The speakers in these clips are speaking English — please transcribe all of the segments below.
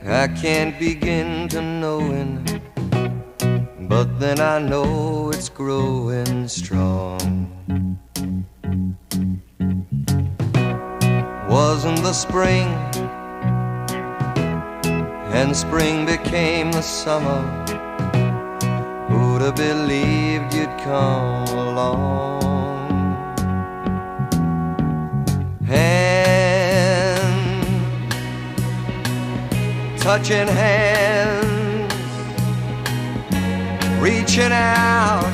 I can't begin to knowing, but then I know it's growing strong. Wasn't the spring, and spring became the summer. Who'd have believed you'd come along? Hand, touching hands, reaching out,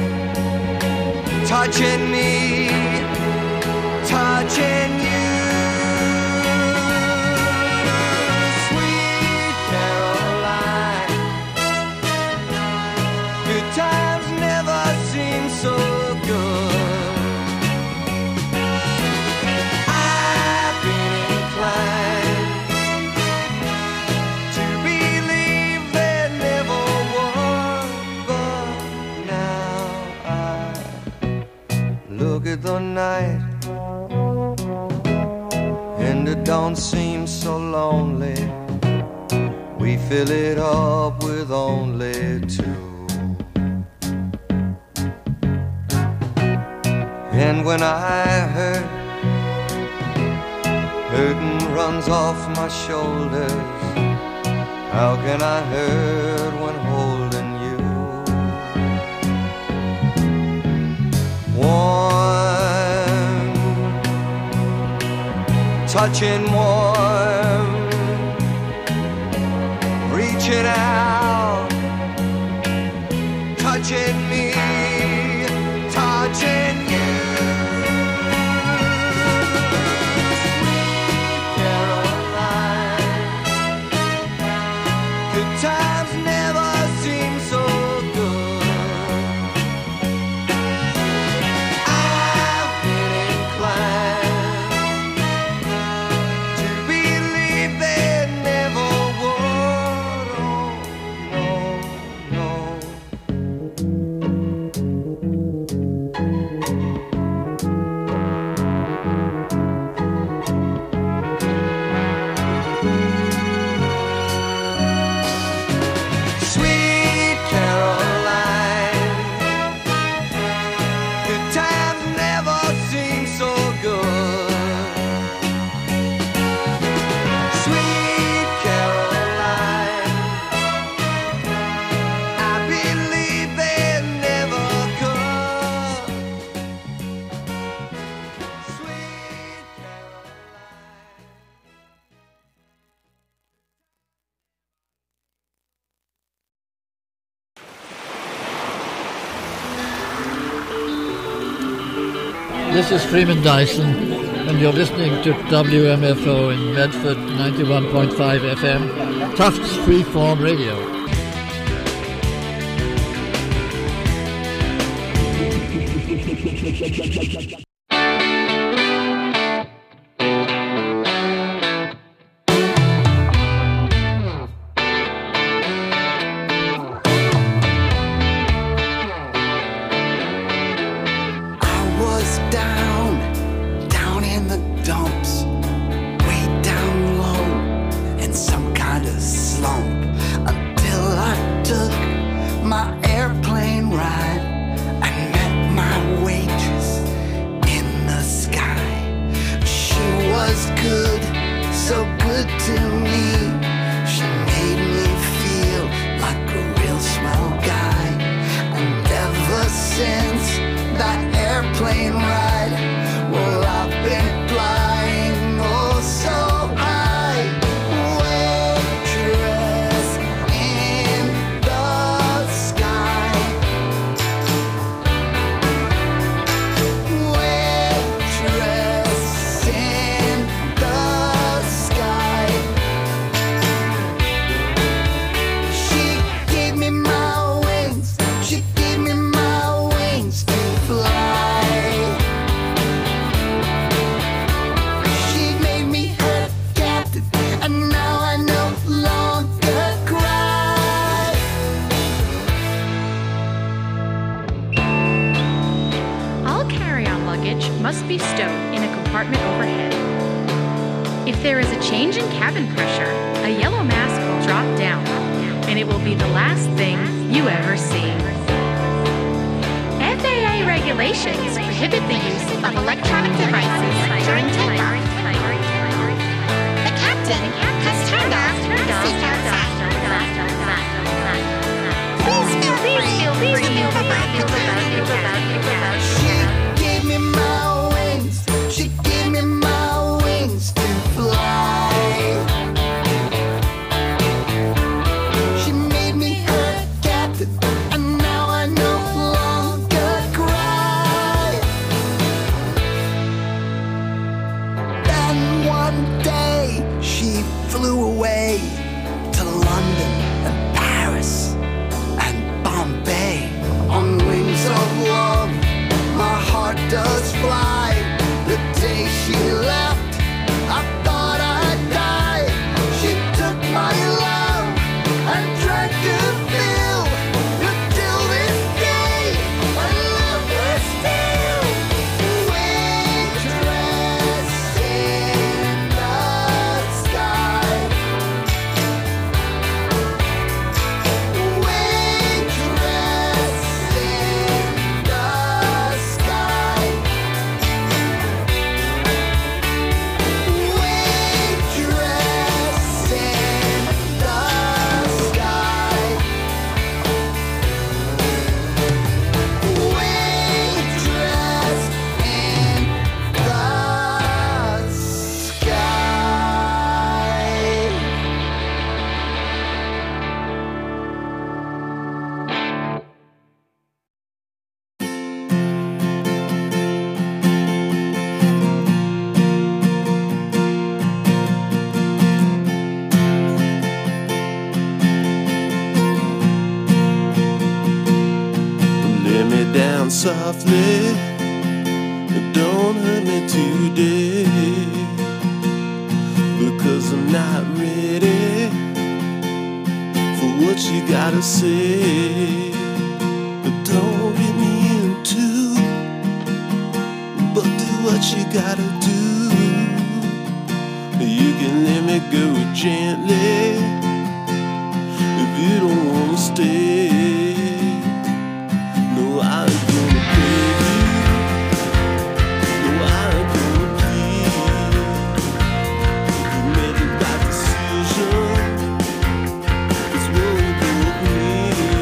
touching me, touching you. Sweet Caroline, good times never seem so good. I've been inclined to believe there never was, but now I look at the night and it don't seem so lonely. We fill it up with only two. And when I hurting runs off my shoulders, how can I hurt when holding you? Warm, touching warm, reaching out, touching me, touching you. Sweet Caroline, good times never seem so good. I've been inclined to believe there never was. Oh, no, Sweet Caroline, good times never seem so good. Sweet Caroline, I believe they never could. Sweet Caroline. This is Freeman Dyson, and you're listening to WMFO in Medford 91.5 FM, Tufts Freeform Radio. I was down in the dumps, way down low, in some kind of slump, until I took my airplane ride. I met my waitress in the sky. She was good, so good to me. She made me feel like a real swell guy. And ever since that airplane ride, well, I've been flying oh so high. Waitress in the sky. Waitress in the sky. She gave me my wings. She gave me my wings to fly. She made me her captain, and now I no longer cry. All carry-on luggage must be stowed in a compartment overhead. If there is a change in cabin pressure, a yellow mask and it will be the last thing you ever see. FAA regulations prohibit the use of electronic devices during takeoff. The captain has turned off the seatbelt sign. Please feel free to move about your cabin. She gave me my wings. She gave me my wings to fly. She made me her captain, and now I no longer cry. Then one day she flew away to London and Paris and Bombay on wings of love. My heart does fly. The day she left, I thought I'd die. She took my love and tried to fill. Until this day, I love her still. Waitress in the sky. Waitress in the sky. Waitress in the sky. Waitress in the sky. Lay me down softly, don't hurt me today, because I'm not ready for what you gotta say. Don't get me into, but do what you gotta do. You can let me go gently if you don't wanna stay. No, I ain't gonna beg you. No, I ain't gonna plead. You made the right decision. It's what it broke me.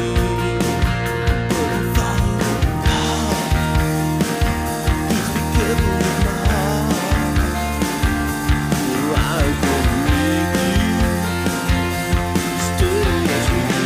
But I'm falling apart. Please be careful with my heart. No, I ain't gonna make you stay as we be.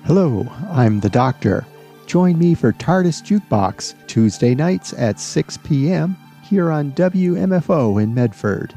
Hello, I'm the Doctor. Join me for TARDIS Jukebox Tuesday nights at 6 p.m. here on WMFO in Medford.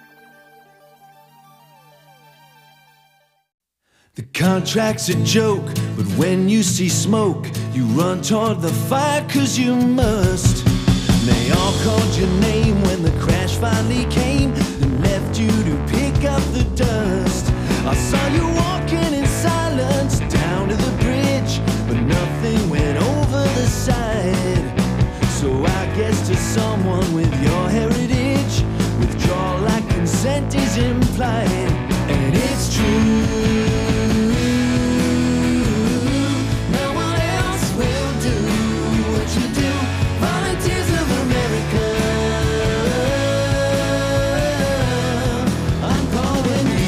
The contract's a joke, but when you see smoke, you run toward the fire 'cause you must. They all called your name when the crash finally came and left you to pick up the dust. I saw you walking in silence down to the bridge, but nothing went over the side. So I guess to someone with your heritage, withdrawal like consent is implied. And it's true, no one else will do what you do. Volunteers of America, I'm calling you.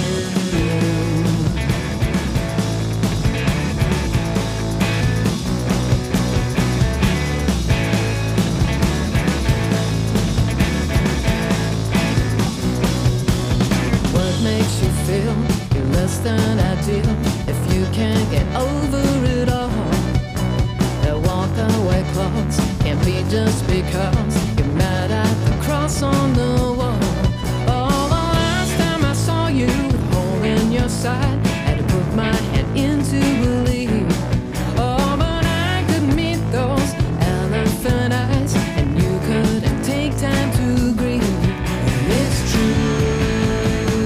What makes you feel you're less than ideal if you can't get over it all? That walk away clause can't be just because you're mad at the cross on the wall. Oh, the last time I saw you with a hole in your side, had to put my head in to believe. Oh, but I could meet those elephant eyes, and you couldn't take time to grieve. And it's true,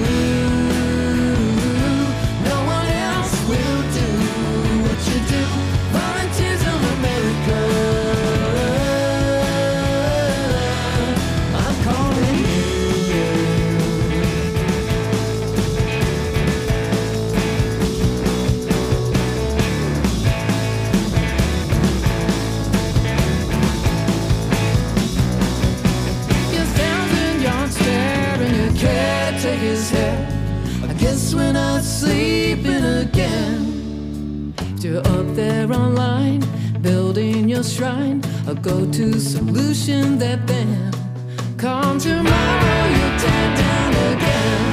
no one else will do what you do. Volunteers of America, I'm calling you. You're 1,000 yards staring, you can't take his head. I guess we're not sleeping again. If you're up there online, building your shrine, a go-to solution that then come tomorrow you're dead down again.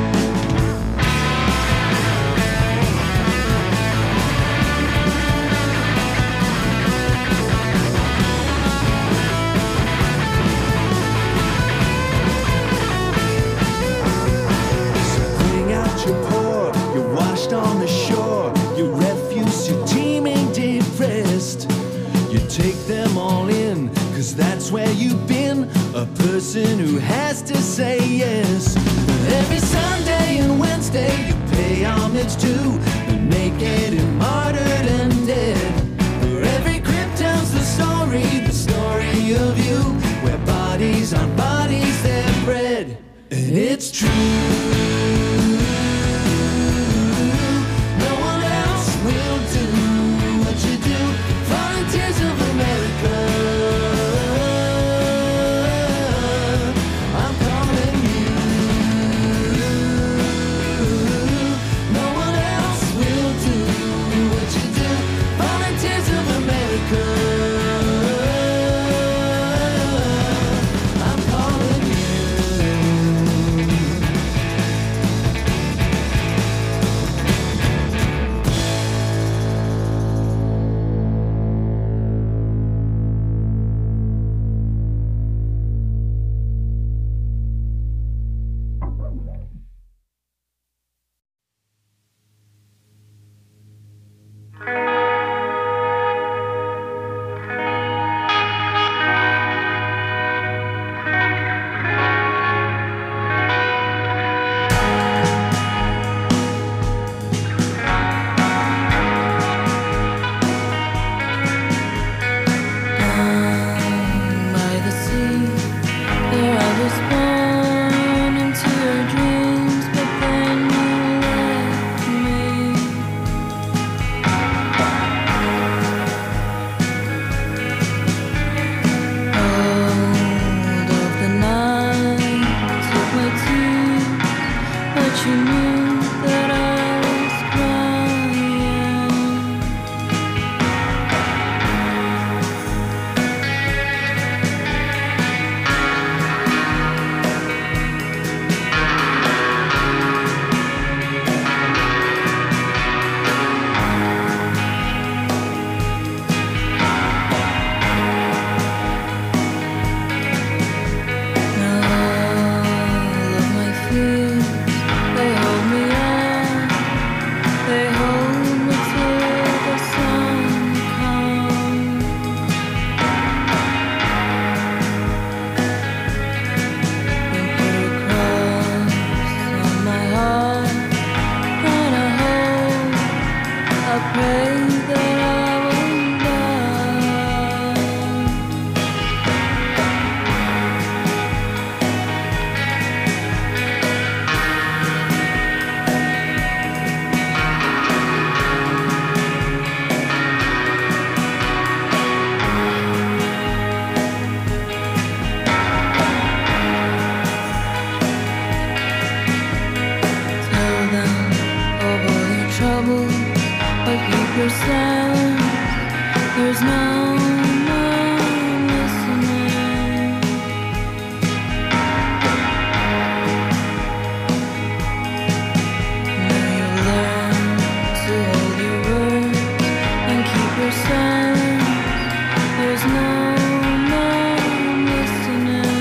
Bring out your poor, you're washed on the shore, your refuse, you're teeming depressed. You take them all in, 'cause that's where you've been, a person who has to say yes. Every Sunday and Wednesday you pay homage to the naked and martyred and dead. For every crypt tells the story of you, where bodies on bodies they're bred. And it's true, no one else will do what you do. Volunteers of America, I'm calling you. No one else will do what you do. Volunteers of America, I'm calling you. your silence. There's no one listening. Now you learn to hold your words and keep your silence. There's no one listening.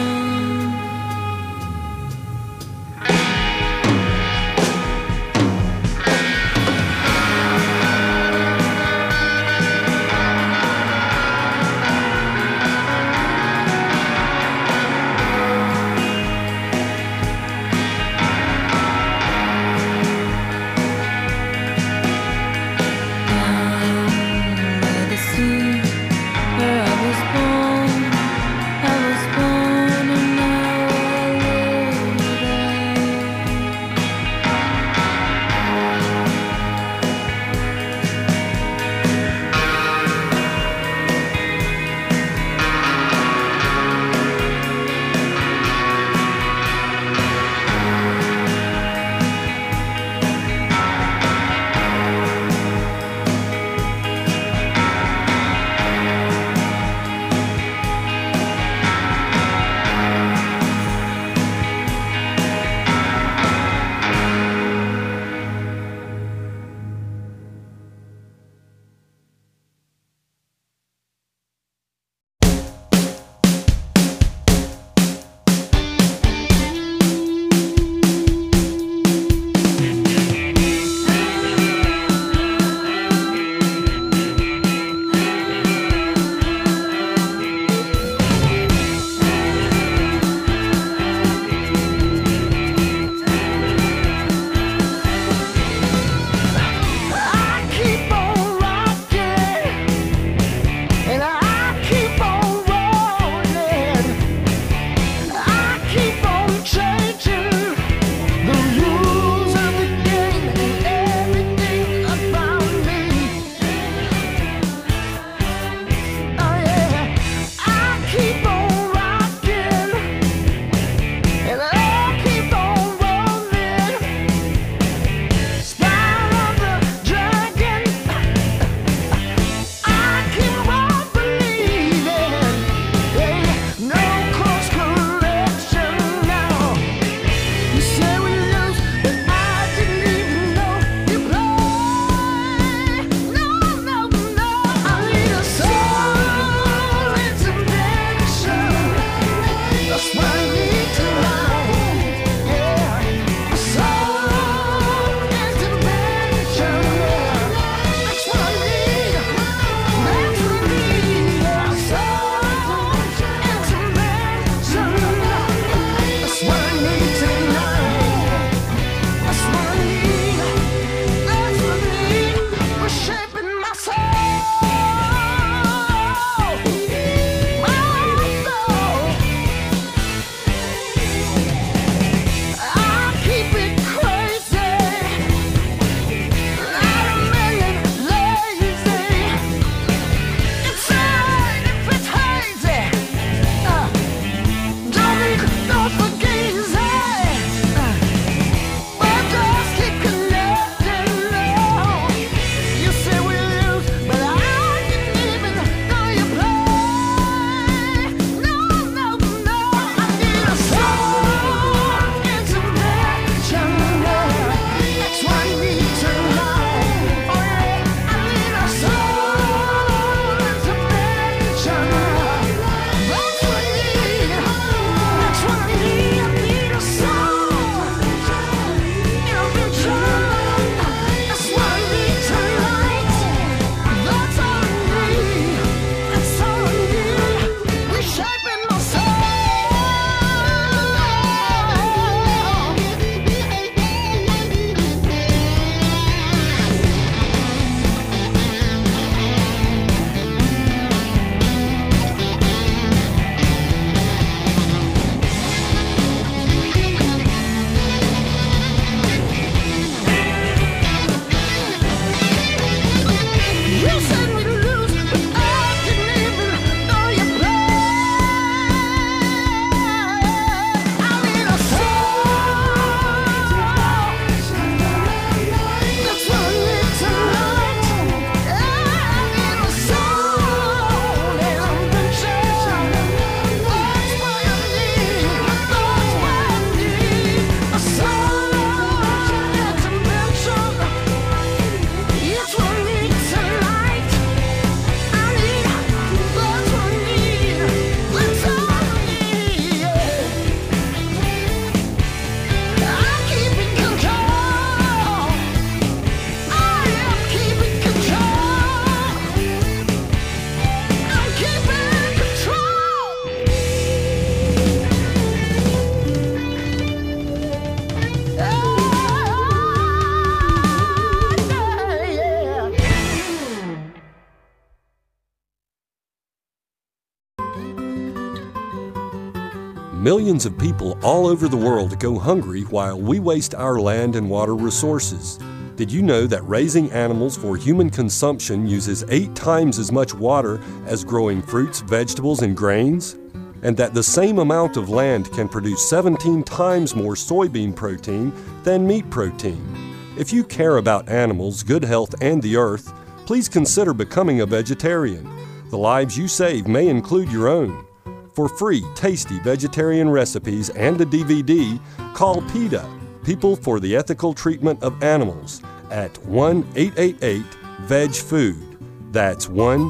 millions of people all over the world go hungry while we waste our land and water resources. Did you know that raising animals for human consumption uses 8 times as much water as growing fruits, vegetables, and grains? And that the same amount of land can produce 17 times more soybean protein than meat protein? If you care about animals, good health, and the earth, please consider becoming a vegetarian. The lives you save may include your own. For free, tasty vegetarian recipes and a DVD, call PETA, People for the Ethical Treatment of Animals, at 1-888-VEG-FOOD. That's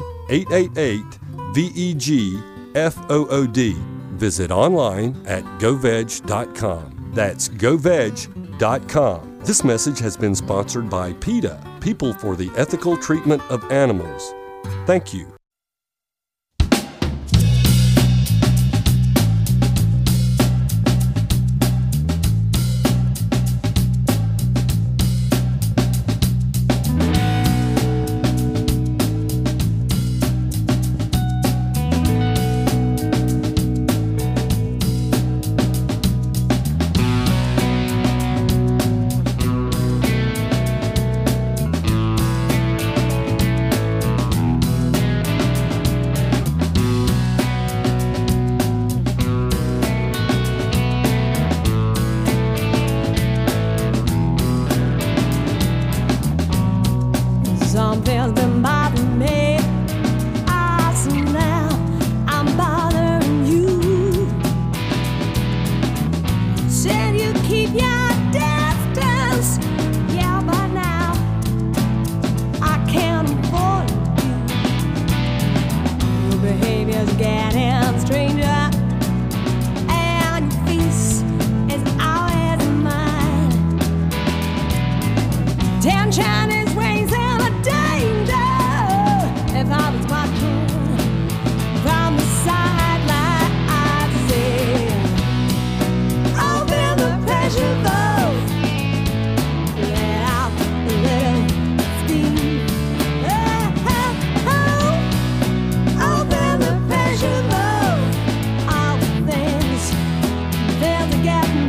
1-888-VEG-FOOD. Visit online at goveg.com. That's goveg.com. This message has been sponsored by PETA, People for the Ethical Treatment of Animals. Thank you. Something's been bothering me. So now I'm bothering you. Said you keep your distance. Yeah, but now I can't afford you. Your behavior's getting stranger, and your face is always mine. Tension is raising. If I was watching from the sideline, I'd say, open the pressure valve, let out a little steam. Open the pressure valve, all the things that get me.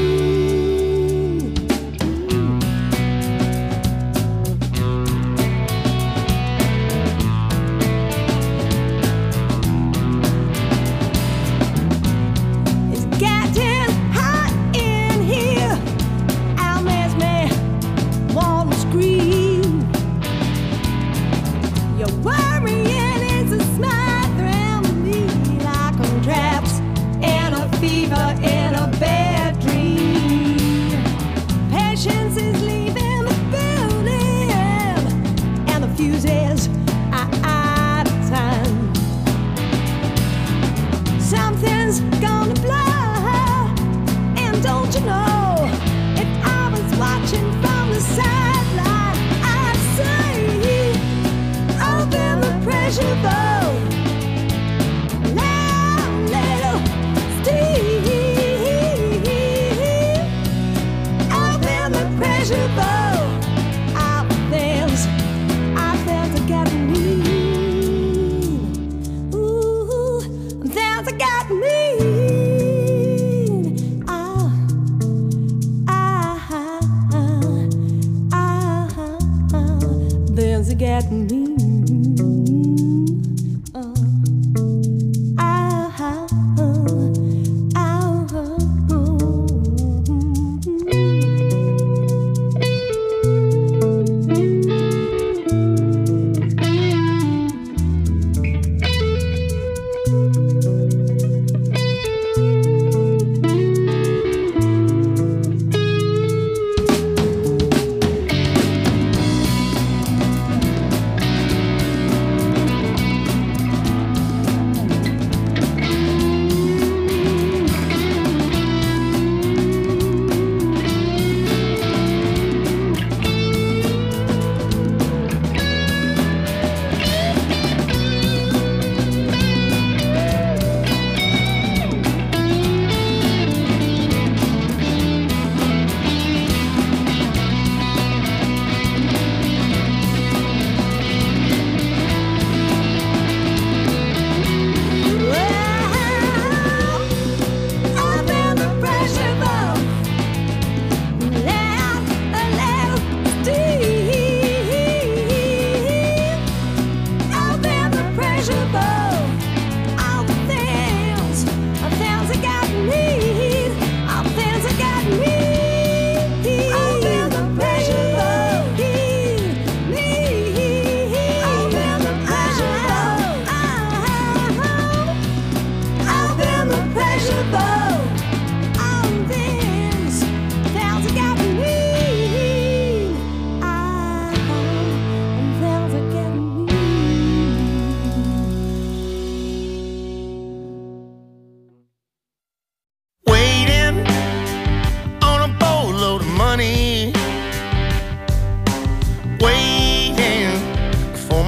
Something's gonna blow, and don't you know, if I was watching from the sideline, I'd say, open the pressure valve, let a little steam, open the pressure valve, all the things I felt to get me. That got me.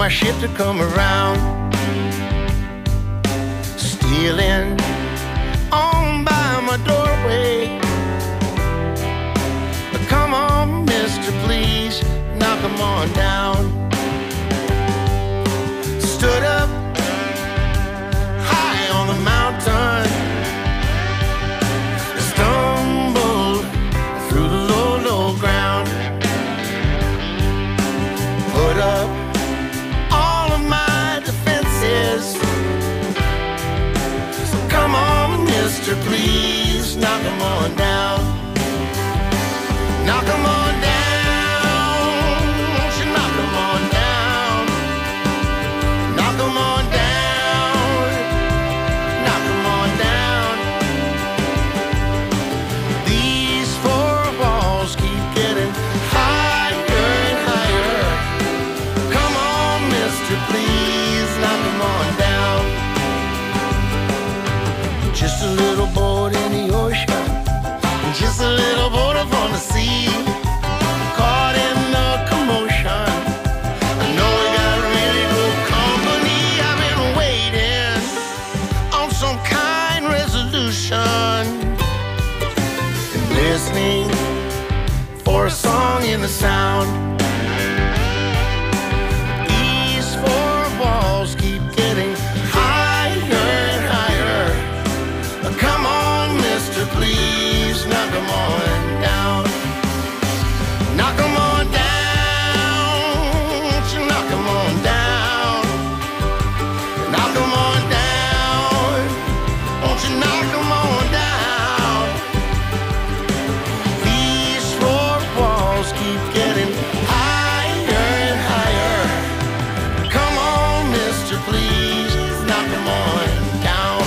my ship to come around. Stealing on by my doorway. Come on, mister, please, knock 'em on down. Stood up high on the mountain, stumbled through the low, low ground. Put up all of my defenses. So come on, mister, please, knock 'em on down. Knock 'em on down. Won't you knock 'em on down? Knock 'em on down. Knock 'em on down. These four walls keep getting higher and higher. Come on, mister, please, knock 'em on down. Just a little boat in the ocean, just a little boat up on the sea, caught in the commotion. I know we got really good company. I've been waiting on some kind resolution and listening for a song in the sound. These four walls keep getting higher and higher. Come on, mister, please, knock 'em on down. Knock 'em on down. Won't you knock 'em on down? Knock 'em on down. Won't you knock 'em on down? These four walls keep getting higher and higher. Come on, mister, please, knock 'em on down.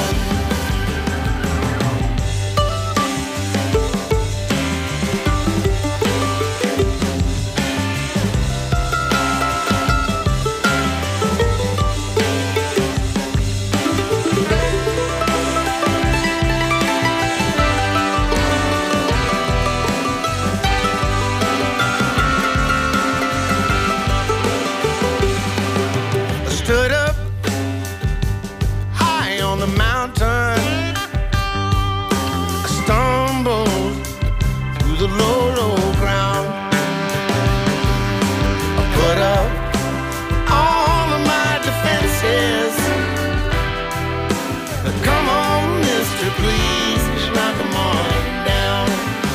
Stood up high on the mountain. I stumbled through the low, low ground. I put up all of my defenses. Come on, mister, please, knock 'em on down.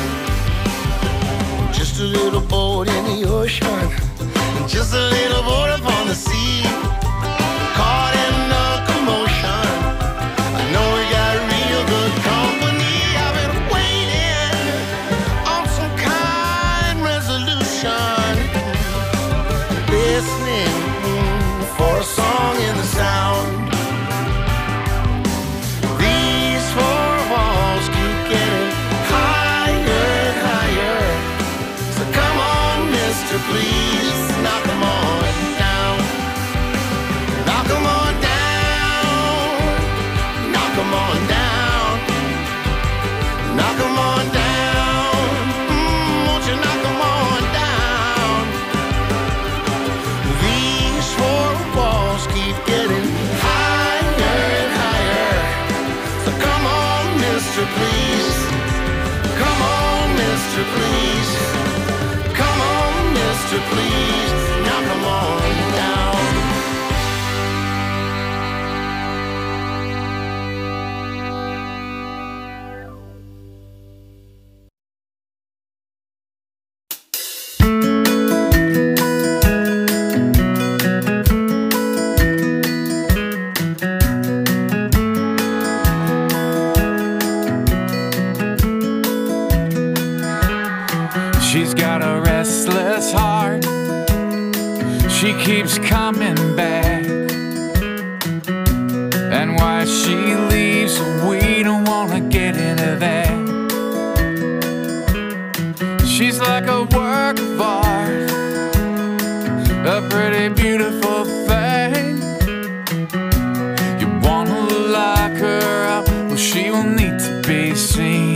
Just a little boat in the ocean, just a little boat up on the sea, caught in the commotion. I know we got real good company. I've been waiting on some kind resolution, listening for a song in the sound. These four walls keep getting higher and higher. So come on, mister, please, knock 'em on down. Knock 'em on down. Knock 'em on down. Knock 'em on down. Won't you knock 'em on down? These four walls keep getting higher and higher. So come on, mister, please. Come on, mister, please. Come on, mister, please. Knock 'em on down. She's got a restless heart. She keeps coming back. And why she leaves, we don't wanna get into that. She's like a work of art, a pretty beautiful thing. You wanna lock her up, well, she will need to be seen.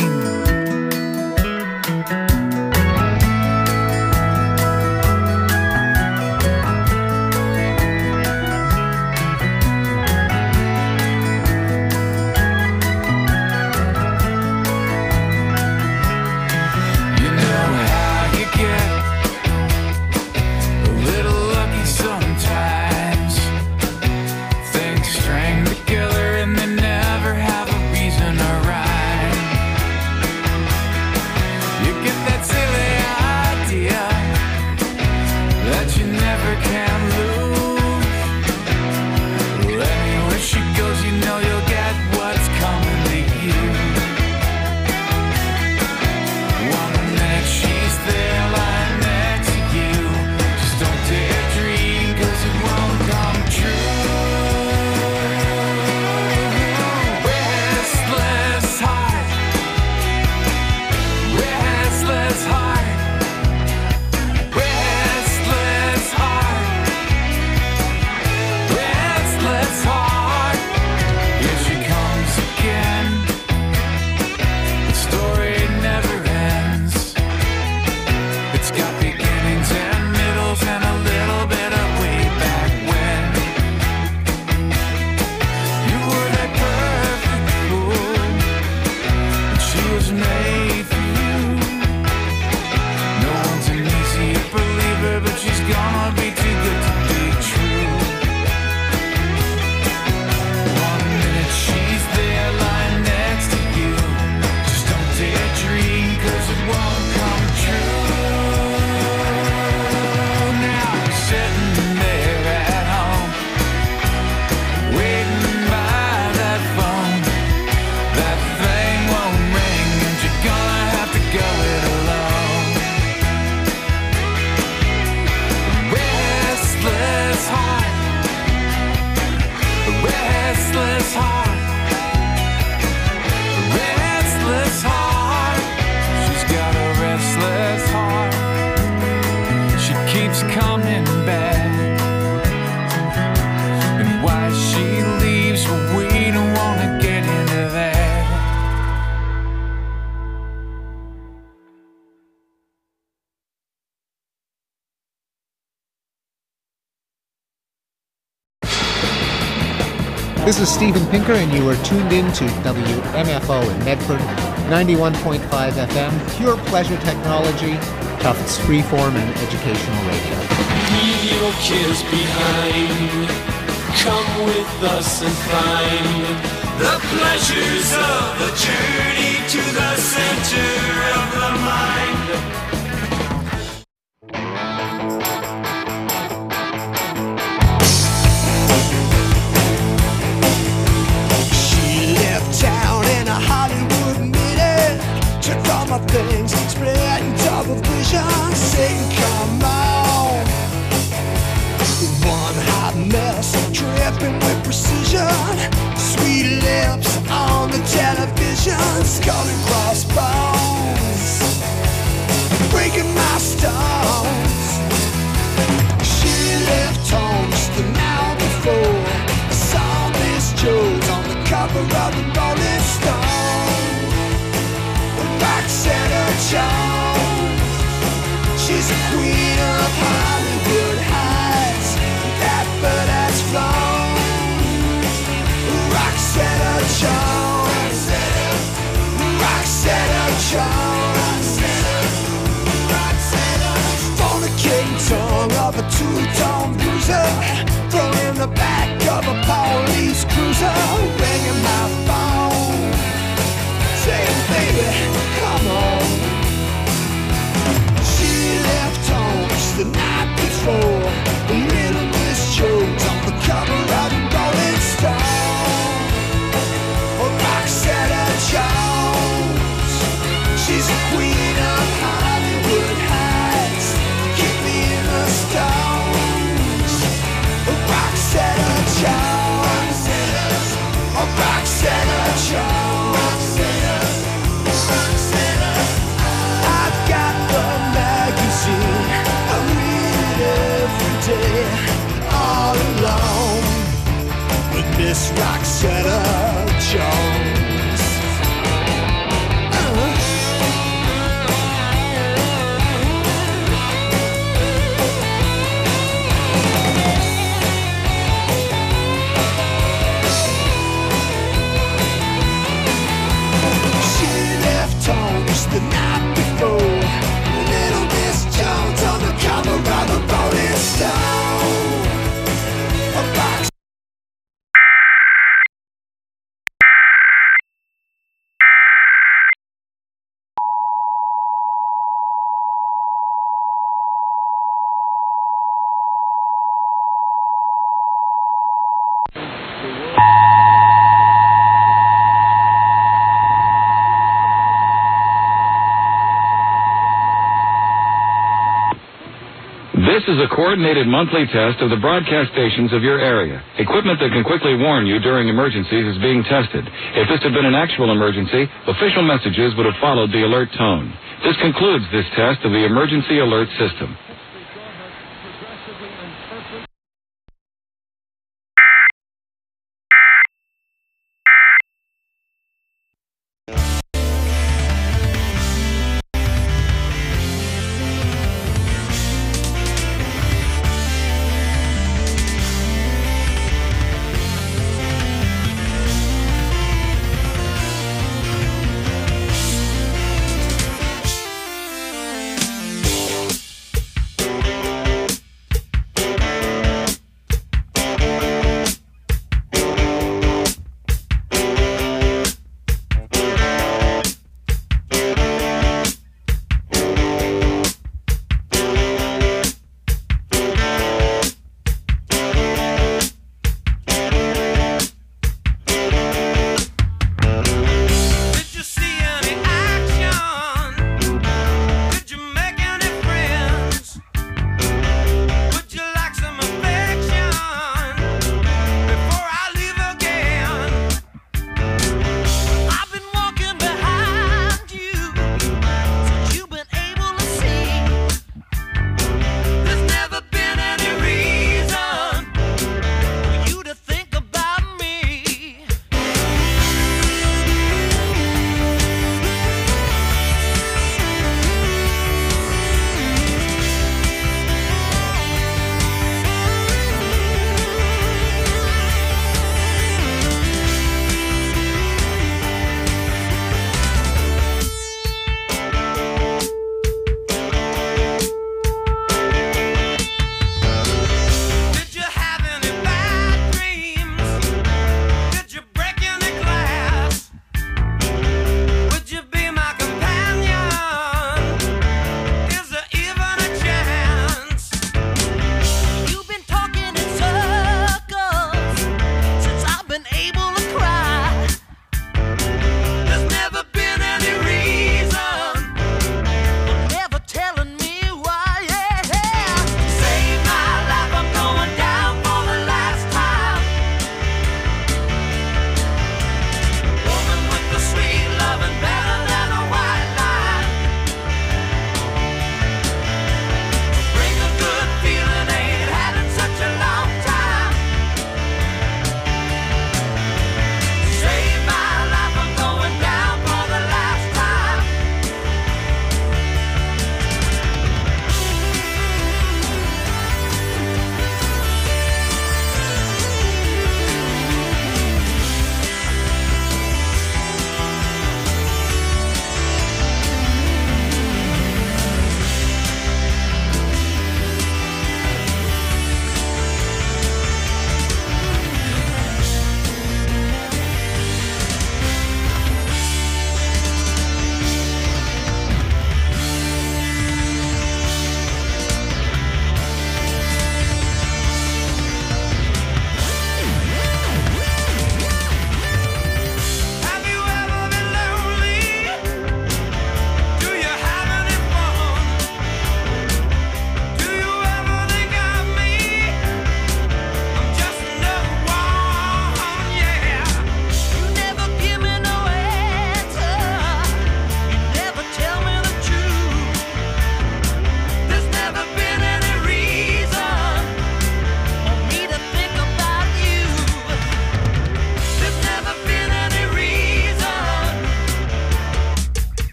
'cause it won't come true. Now I'm sitting there at home, waiting by that phone. That thing won't ring, and you're gonna have to go it alone. Restless heart, restless heart, restless heart. She's got a restless heart. She keeps coming back, and why she leaves, we don't wanna get into that. This is Steven Pinker, and you are tuned in to WMFO in Medford, 91.5 FM, pure pleasure technology, Tufts freeform and educational radio. Leave your kids behind. Come with us and find the pleasures of the journey to the center of the mind. She left town in a Hollywood minute. Took all my things, spread double vision. Saying, come on. One hot mess, dripping with precision. Sweet lips on the television. Skull and crossbones, breaking my stones. She left home just the night before. I saw Miss Jones on the cover of the Rolling Stone. Roxana Jones, she's a queen of Hollywood Heights. That bird has flown. Roxana Jones, Roxana Jones, fornicating tongue of a two-tone bruiser, thrown in the back of a police cruiser, ringing my phone, saying, baby, come on. She left home just the night before. Little Miss Jones on the cover of the Rolling Stone. Roxana Jones, she's a queen of Hollywood Heights. Keep me in the stones. Roxana Jones, Roxana Jones. I've got the magazine, I read it every day, all alone with Miss Roxana Jones. She left home just the night before. Little Miss Jones on the cover of the Rolling Stone. A box. This is a coordinated monthly test of the broadcast stations of your area. Equipment that can quickly warn you during emergencies is being tested. If this had been an actual emergency, official messages would have followed the alert tone. This concludes this test of the emergency alert system.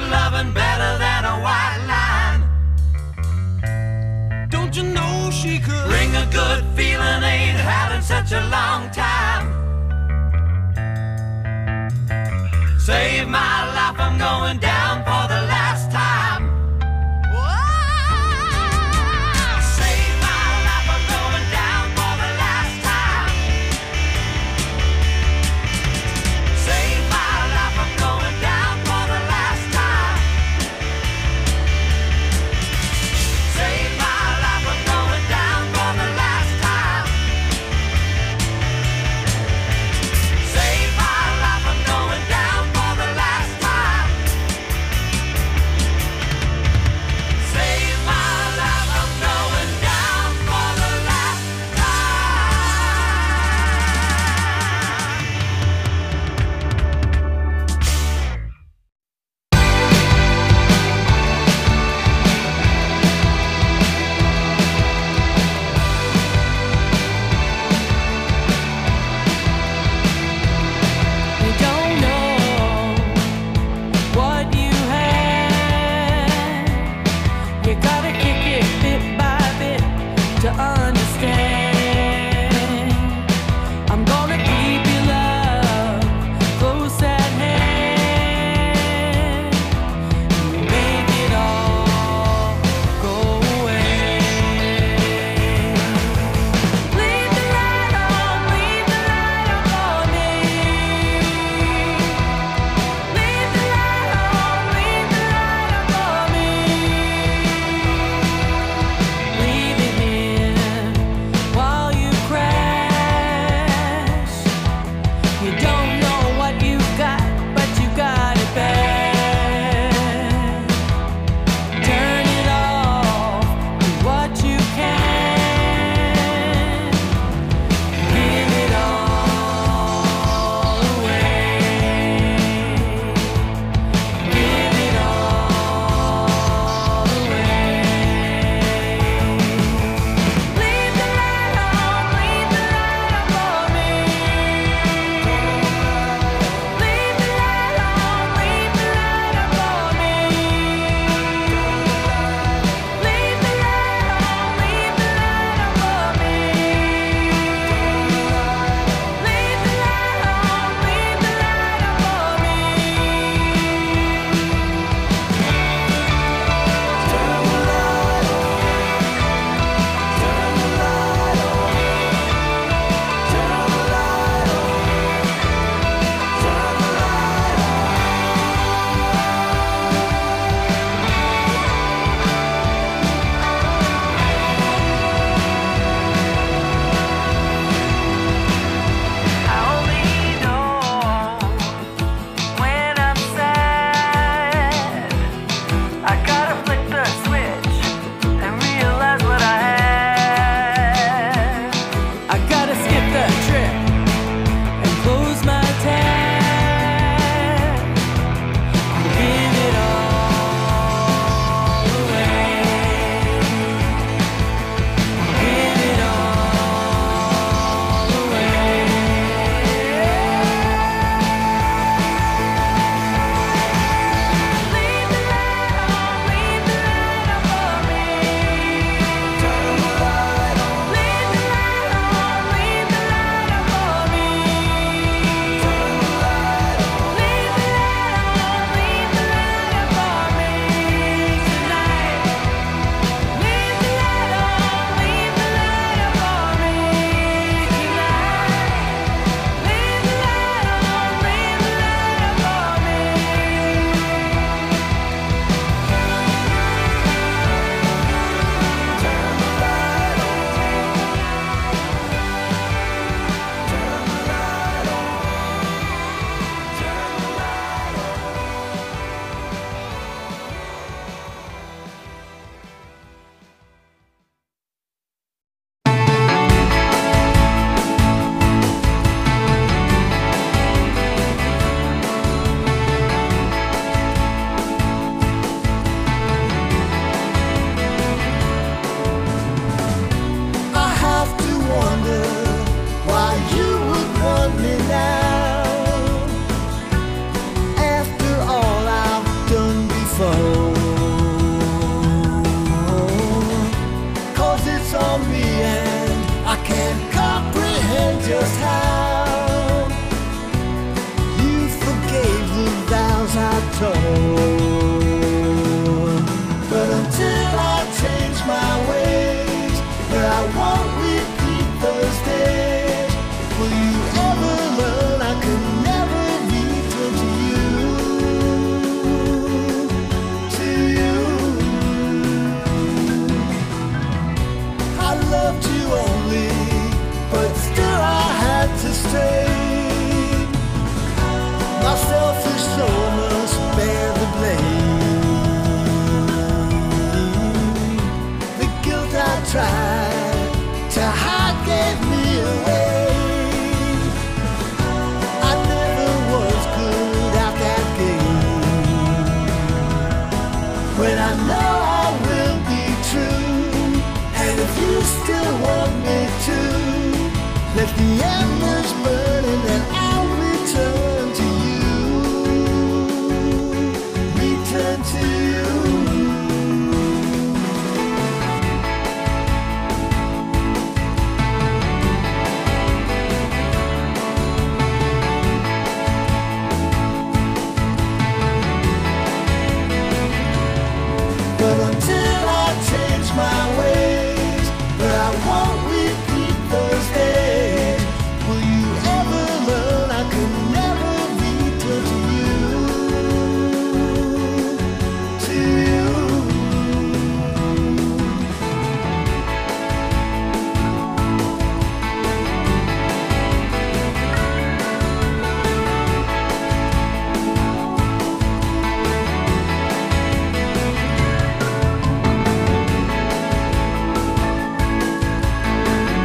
loving better than a white line. Don't you know she could bring a good feeling? Ain't had in such a long time. Save my life, I'm going down for the last time. Save my life, I'm going down for the last time. Save my life, I'm going down for the last time. Save my life, I'm going down for the last time. Save my life, I'm going down for the last time. Save my life, I'm going down for the last You don't know what you had. You gotta kick it bit by bit to understand. I'm gonna keep your love close at hand. Make it all go away. Leave the light on for me. Leave the light on for me. Leave it here gave me away. I never was good at that game, but I know I will be true. And if you still want me to, let the embers burn.